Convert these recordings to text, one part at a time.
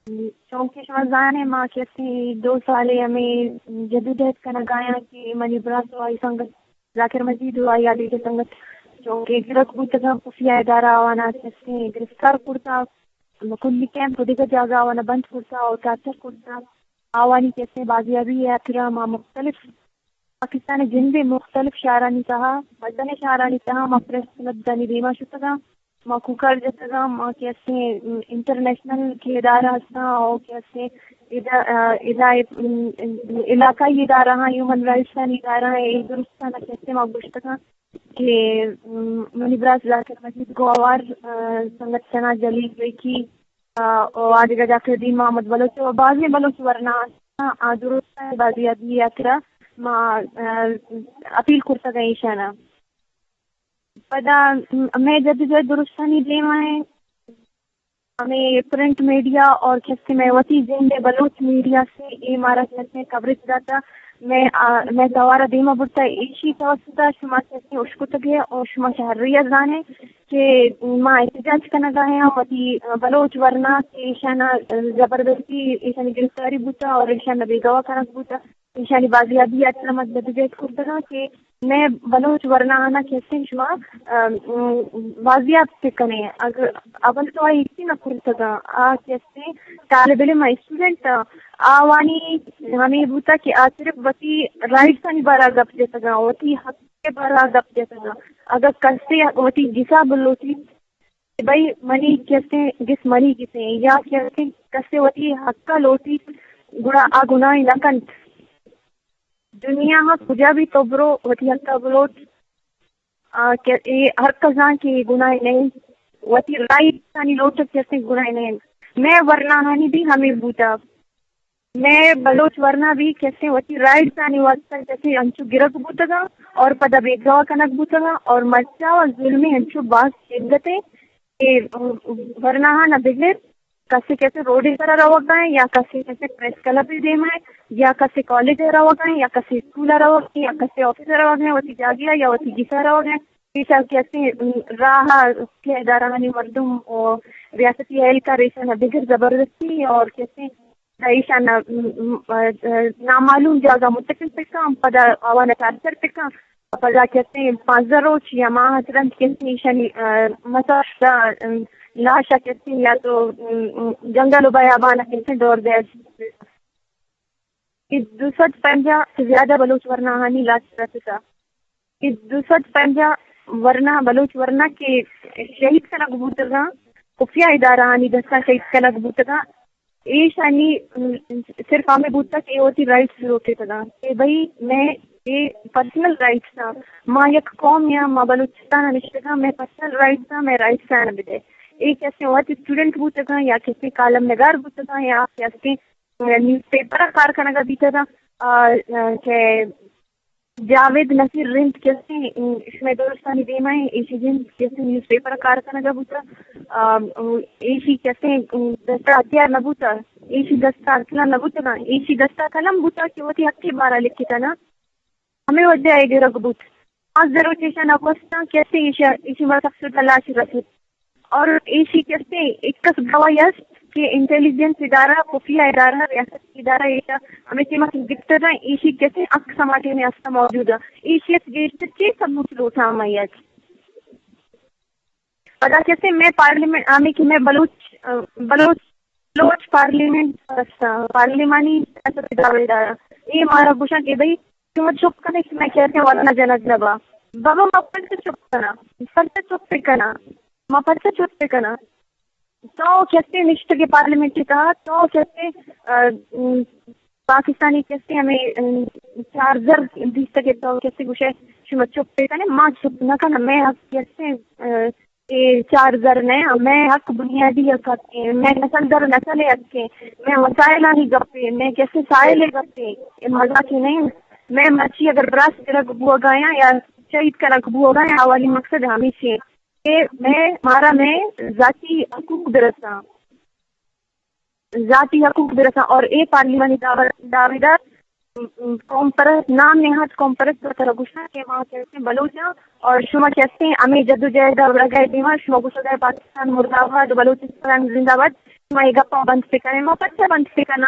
چونکہ شمزان ماں کسی 2 سال ہمیں جدوجہد کا نگایا کہ منی براس وائی سنگت ذاکر مجید وائی علی کے سنگت چونکہ گرک بوتگا خفیہ ادارہ آوانا کسی گرفتار کرتا کلی کیمپ دیگر جگہ آوانا بند کرتا اور کیپچر کرتا آوانی کیسے بازیابی ہے ماں مختلف پاکستان جنبے مختلف شاعرانی کہا مدن شاعرانی کہا ماں پریس مدنی دیما شتگا ماں کوکر جتگا ماں کیسے انٹرنیشنل کے ادارہ ہستا اور کیسے علاقائی ادارہ ہیومن رائٹس ادارہ درستانہ کیسے ماں گشتگا کہ منیبراس ذاکر مجید گوار سنگت سنا جلیل بیکی آدھگا جاکر دین محمد بلوچ و بعضی بلوچ ورنہ درست بعضی ادی اکرا ما اپیل کرتا گئی شانا پدا میں جد درستانی دیما ہے ہمیں پرنٹ میڈیا اور کیسے میں وتی زندے بلوچ میڈیا سے یہ ہمارا کیسے کوریج جاتا میں دوارا دیما بڑتا ایشی توسطہ شما کیسے اشکتگے اور شما شہریہ زانے کہ ماں احتجاج کا نگاہ ہے وتی بلوچ ورنہ کہ ایشانا زبردستی ایشانی گرفتاری بوتا اور ایشانا بیگوا کنک بوتا ایشانی بازیابی اچھا مطلب جیت کرتا کہ میں بلوچ ورنہ آنا کیسے شما بازیاب سکنے اگر اول تو آئی اسی نہ کرتا کیسے طالب علم اسٹوڈنٹ آوانی ہمیں بوتا کہ صرف وتی رائٹس نہیں بارا گپ دیتا گا وتی حق کے بارا گپ دیتا گا اگر کسے وتی جسا بلوتی بھائی منی کیسے جس منی کسے یا کیسے کسے وتی حق کا لوٹی گڑا گناہ لکنت دنیا میں کجا بھی تو برو وتی حق کا بلوٹ ہر کزاں کی گناہ نہیں وتی رائٹ سانی لوٹ کیسے گناہ نہیں میں ورنہ ہانی بھی ہمیں بوتا میں بلوچ ورنہ بھی کیسے وتی رائٹ سانی واسطہ کیسے انچو گرک بوتا گا اور پدا بیگوا کنک بوتا گا اور مرچا اور ظلمی انچو باس شدتے کہ ورنہ نہ بگڑے کسی کیسے روڈ طرح رہو گئے یا کسی کیسے پریس کلب بھی دے میں یا کسی کالج رہو گئے یا کسی اسکول رہو گئے یا کسی آفس رہو گئے وتی جاگیا یا وتی جسا رہو گئے پیشہ کیسے راہ کے ادارہ مردم اور ریاستی اہلکار ایشانہ بغیر زبردستی اور کیسے ایشانہ نامعلوم جگہ متقل پکا پدا آوانا چارچر پکا پدا کیسے 15 روچ یا ماہ ترنت کیسے ایشانی مساشا لاشا کیسے یا تو جنگل و بیابانا کیسے دور دے 250 سے زیادہ بلوچ ورنہ ہانی لاش رسکا 250 ورنہ بلوچ ورنہ کے شہید کا لگ بوتگا خفیہ ادارہ ہانی دستا شہید کا لگ بوتگا ایشانی صرف ہمیں بوتا کہ ہوتی رائٹس روکے تگا کہ بھائی میں یہ پرسنل رائٹس تھا ماں یک قوم یا ماں بلوچستان نشتگا میں پرسنل رائٹس تھا میں رائٹس آنا بدے ایک ایسے ہوتی اسٹوڈنٹ بوتگا یا کسی کالم نگار بوتگا یا کسی نیوز پیپر کارکنگا بیتا تھا کہ جاوید نصیر رند کیسے اس میں درستانی دیما ہے ایشی جن کیسے نیوز پیپر کارکنگا بوتا ایشی کیسے دستا ہتھیار نہ بوتا ایشی دستا اکلا نہ بوتا ایشی دستا قلم بوتا کہ وہ تھی حقی بارہ لکھی تھا نا ہمیں وجہ آئے گی رگ بوت آج ضرور چیشا نگوستا کیسے ایشی مرتب سے تلاش رسید اور ایشی کیسے اکس گواہ کہ انٹیلیجنس ادارہ خفیہ ادارہ ریاست ادارہ ایشا ہمیں چیمہ کی دکتر رہا ایشی کیسے اک سماٹے میں استا موجود ہے ایشی اس گیشت چی سب مسلو تھا ہمائیت پتا کیسے میں پارلیمنٹ آمی کی میں بلوچ پارلیمانی ریاست ادارہ ادارہ یہ ہمارا پوچھا کہ بھائی تم چپ کرنے کہ میں کہتے ہیں ورنہ جنک نبا بابا مپل سے چپ کرنا پل سے چپ پہ کرنا مپل سے چپ پہ کرنا تو کیسے نشت کے پارلیمنٹ کی کہا تو کیسے پاکستانی کیسے ہمیں چارجر دی سکے تو کیسے گوشے شما چپ پہ کرنے ماں چپ نہ کرنا میں کیسے چارجر نے میں حق بنیادی حق میں نسل در نسل حق کے میں مسائل نہیں گپے میں کیسے سائل گپے مزہ کی نہیں میں مچھی اگر براس رکھ بو گایا یا شہید کا رکھ بو گایا والی مقصد ہمیشہ کہ میں ذاتی حقوق برساں اور ایک پارلیمانی دعویدار قوم پرست نام نہاد قوم پرست طرح گوشنا کہ وہاں کیسے بلوچاں اور شما کیسے ہمیں جدوجہد لگائے دیما شما گوشت ہے پاکستان مرد آباد بلوچستان زندہ باد ما گپا بند فکر ما پچا بند فکر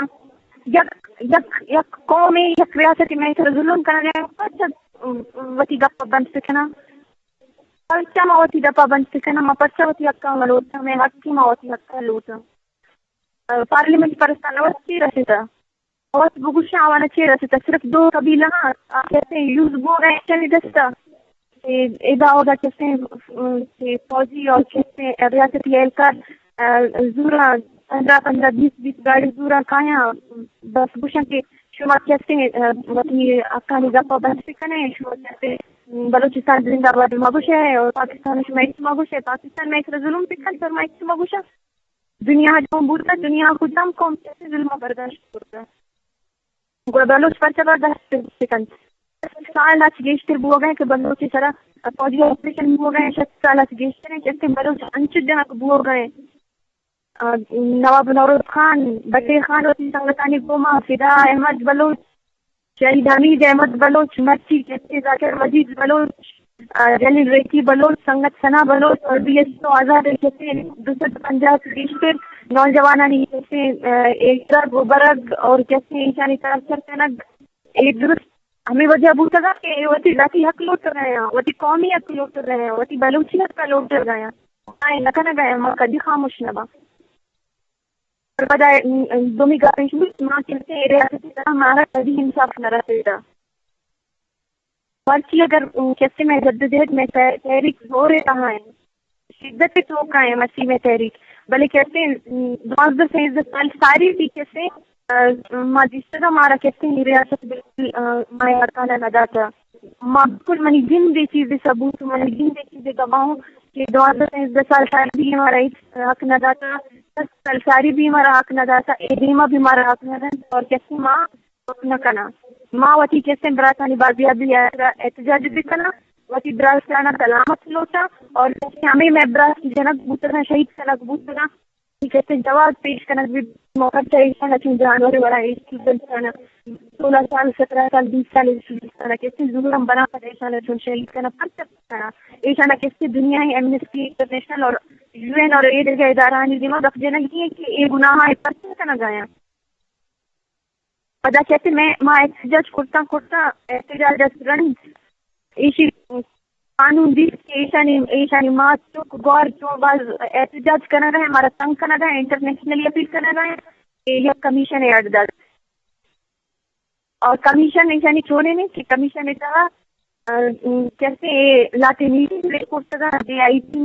یک قومی یک ریاستی میں سر ظلم کرنے پچا وتی گپا بند فکر پچا ما وتی گپا بند فکر ما پچا وتی حقا ملوتا میں حقی ما وتی حقا لوتا پارلیمنٹ پرستان وتی رسیتا اور بگوشا آوانا چی رسیتا صرف دو قبیلہ کہتے ہیں یوز بو گئے چلی دستا ادا ہوگا کہتے فوجی اور کہتے ریاستی اہلکار زورا 15-20 گاڑی زورا کھایا بس بوشا کے شما کہتے وطنی اکانی گپا بند فکنے شما کہتے بلوچستان زندہ باد مگوش ہے اور پاکستان شما ایک مگوش ہے پاکستان میں ایک ظلم فکن سر ما ایک مگوشا دنیا جو بولتا دنیا خودم قوم کیسے ظلم برداشت کرتا گوڑا بلوچ پر برداشت فکن سال آج گیشتر بو گئے کہ بلوچی سرا فوجی آپریشن بو گئے 60 سال آج گیشتر ہیں کہتے بلوچ انچ جنک بو گئے نواب نوروز خان بٹیر خان وطن سنگتانی گوما فدا احمد بلوچ شہید حمید احمد بلوچ مرچی کہتے ذاکر مجید بلوچ جلیل ریکی بلوچ سنگت سنا بلوچ اور بی ایس تو آزاد کہتے 250 گیشتر نوجوانانی کہتے ایک درگ و برگ اور کہتے انسانی تاثر کنگ ایک درست ہمیں وجہ بوتا گا کہ وتی ذاتی حق لوٹ رہے ہیں وتی قومی حق لوٹ رہے ہیں وتی بلوچی حق کا لوٹ رہے ہیں نہ گئے ماں کدی خاموش نہ با بجائے دومی گاپنش ماں کہتے ریاستی طرح ہمارا کبھی انصاف نہ رہتا ورچی اگر کہتے میں جدوجہد میں تحریک ہو رہے کہاں ہے شدت تو کا ہے مسیح میں تحریک بلے کہتے ہیں 12 سال ساری بھی کہتے جس طرح ہمارا کہتے ہیں ریاست بالکل مایا کانا نہ داتا ماں بالکل منی جن دے چیزیں ثبوت منی جن دے چیزیں گواہوں کہ 12 سال بھی ہمارا حق نہ داتا 10 سال ساری بھی ہمارا حق نہ داتا ایدیما بھی ہمارا حق نہ داتا اور کہتے ماں نہ کنا ماں وتی کہتے براتانی بازیا بھی احتجاج بھی کنا وتی براس لانا سلامت لوٹا اور ہمیں میں براس جنک بوتنا شہید سنک بوتنا کہتے جواب پیش کرنا بھی موقع چاہیے جانور بڑا 16 سال 17 سال 20 سال کہتے ضرور ہم بنا کر شہید کرنا پڑتا ایشانا کہتے دنیا ہی ایمنسٹی انٹرنیشنل اور UN اور اے جگہ ادارہ دماغ رکھ دینا یہ کہ یہ گناہ پرچہ کرنا گایا پدا کہتے میں ماں احتجاج کرتا احتجاج رن ایشی قانون دی ایشانی ماں چوک گور چو باز احتجاج کرنا رہے ہمارا تنگ کرنا رہے انٹرنیشنلی اپیل کرنا رہے یہ کمیشن ہے اعداد اور کمیشن ایشانی چھوڑے نہیں کہ کمیشن اتنا کیسے لاتے میٹنگ رپورٹ DIC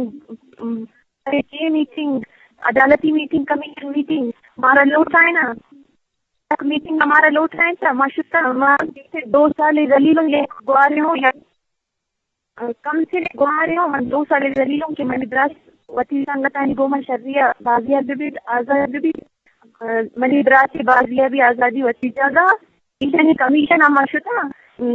میٹنگ عدالتی میٹنگ کمیشن میٹنگ ہمارا لوٹ آئے نا میٹنگ ہمارا لوٹ آئے تھا ماشاء اللہ 2 سال دلیلوں یہ گوارے ہوں یا کم سے گوارے ہوں 2 سال دلیلوں کے میں مدراس وتی سنگتانی گوما شریعہ بازیا بھی آزاد بھی منی براسی بازیا بھی آزادی وتی جگہ ایشانی کمیشن ماشاء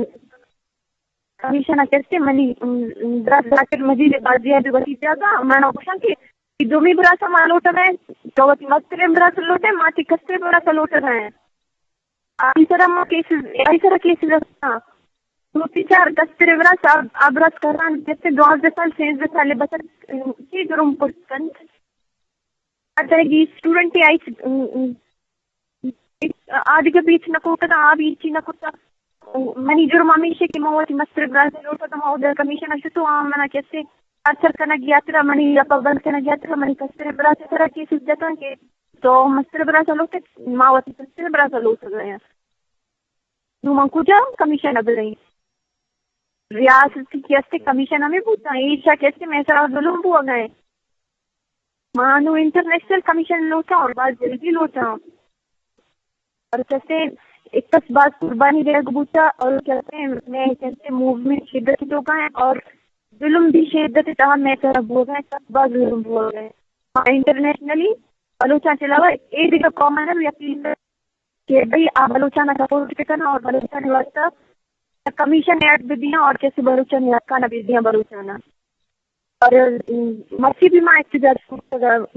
کمیشن کیسے منی ذاکر مجید بازیا بھی وتی جگہ میں پوچھا کہ دومی براسا ماں لوٹ رہے ہیں تو وتی مستر براسا لوٹے ماتی کسے براسا لوٹ رہے ہیں اسی طرح کیسز رکھتا 2-4 کسر براسا ابرس کران کیسے 12 سال 16 سال بچر کی جرم پرکن اگر یہ اسٹوڈنٹ آئی آدھ کے بیچ نہ کوتا آب ایچی نہ کوتا منی جرم ہمیشہ کہ موتی مستر براسا لوٹا تو مہو کمیشن اشتو منا کیسے اثر کرنا گیا ترا منی یا پابند کرنا گیا ترا منی کسر براسا طرح کیسز جاتا کہ تو مستر براسا لوٹے ماوتی کسر براسا لوٹ گئے نو من کجا کمیشن اب رہی ریاستی کیسے کمیشن ہمیں پوچھتا ہے ایشا کیسے میں سرا ظلم ہوا گئے مانو انٹرنیشنل کمیشن لوٹا اور بعض جلدی لوٹا اور کیسے ایک کس بات قربانی دے گبوتا اور کہتے ہیں میں کیسے موومنٹ شدت ہو گئے اور ظلم بھی شدت تھا میں طرف ہو گئے سب بات ظلم ہو گئے انٹرنیشنلی بلوچا کے علاوہ ایک جگہ کامن یقین کہ بھائی آپ بلوچانہ سپورٹ کرنا اور بلوچانہ واسطہ کمیشن ایڈ بھی دیا اور کیسے بلوچانہ کانا بھی دیا بلوچانہ اور مرسی بھی ماں احتجاج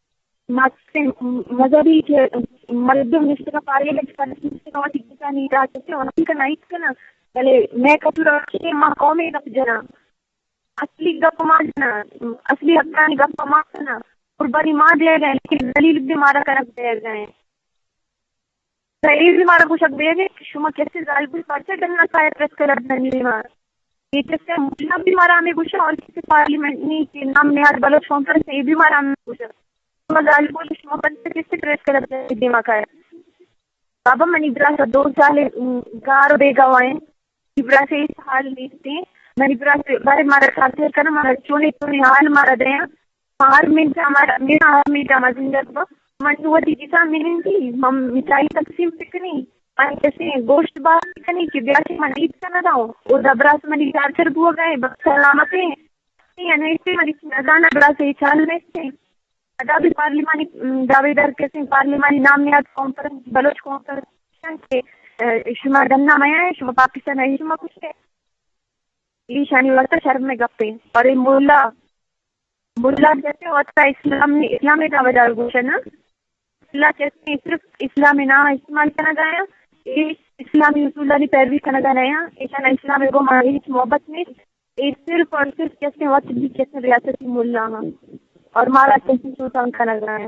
مذہبی مردم نشتے کا پارلیمنٹ کا نشتے کا واٹی کسانی راج کسی ونکی کا نائٹ کا نا پہلے میں کپور رکھے ماں قومی گپ جنا اصلی گپ ماں جنا اصلی حقانی گپ ماں کنا قربانی ماں دے گئے لیکن دلیل بھی مارا کرک دے گئے صحیح بھی مارا کچھ دے گئے کہ شما کیسے ظالم بھی پرچہ ڈلنا چاہے پریس کلر دنی مار یہ کیسے مجھنا بھی مارا ہمیں کچھ اور کسی پارلیمنٹ نہیں کہ نام نہاد بلوچ کانفرنس یہ بھی مارا ہمیں کچھ شما ظالم بولی شما پرچہ کیسے پریس کلر دنی مار کا ہے بابا من ابرا سے 2 سال گار بے گوائیں ابرا سے اس حال لیتے من ابرا سے بارے مارا ساتھ کرنا مارا چونے حال مارا دیں ہار منٹ ہمارا میرا ہار منٹ ہمارا زندگی من وہ جیسا ملیں گی ہم مٹائی تقسیم پکنی اور کیسے گوشت باہر پکنی کہ بیاہ سے من عید کا نہ رہو اور دبرا سے منی 4 ہو گئے سلامتیں یعنی سے منی نزانہ برا سے چال میں سے ادا بھی پارلیمانی دعوے دار کیسے پارلیمانی نام نہاد کانفرنس بلوچ کانفرنس کے شما دننا میں ہے شما پاکستان ہے شما کچھ ہے یہ شانی وقت شرم میں گپے اور یہ ملا کہتے ہوتا ہے اسلام میں دعوے دار گوشہ نا اللہ کہتے ہیں صرف اسلامی نام استعمال کرنا گایا یہ اسلامی اصول کی پیروی کرنا گایا ایسا اسلام کو ہماری محبت میں یہ صرف اور صرف کیسے وقت بھی کیسے ریاستی ملا اور مارا کیسے سوچان کرنا گایا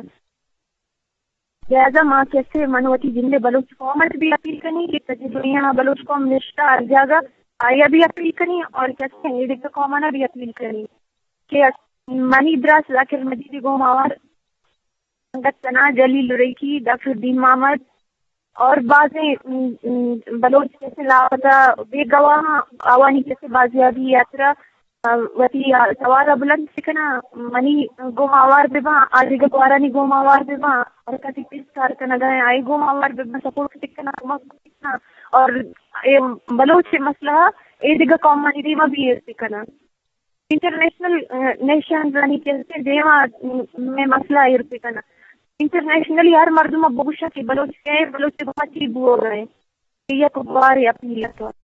لہذا ماں کیسے منوتی جن بلوچ قومت بھی اپیل کرنی کہ دنیا بلوچ قوم نشتہ جاگا آیا بھی اپیل کرنی اور کیسے یہ قومانہ بھی اپیل کرنی کہ منی براس ذاکر مجید گو ماور سنگت سنا جلیل ریکی ڈاکٹر دین محمد اور بعض بلوچ کیسے لاپتہ بے گواہ آوانی کیسے بازیابی یاترا وتی سوارا بلند سکنا منی گو ماوار بے باں آجی گوارانی گو ماوار بے باں اور کتی پیس کار کنا گئے آئی گو ماوار بے باں سپورٹ سکنا سکنا اور بلوچ مسئلہ اے دیگا قوم منی دیما بھی سکنا انٹرنیشنل نیشن رانی کیسے دیما میں مسئلہ ایرتے کنا انٹرنیشنلی ہر مردم بگوشا کی بلوچ کے بلوچ بہت ہی بو گئے یہ کو بار اپنی لگتا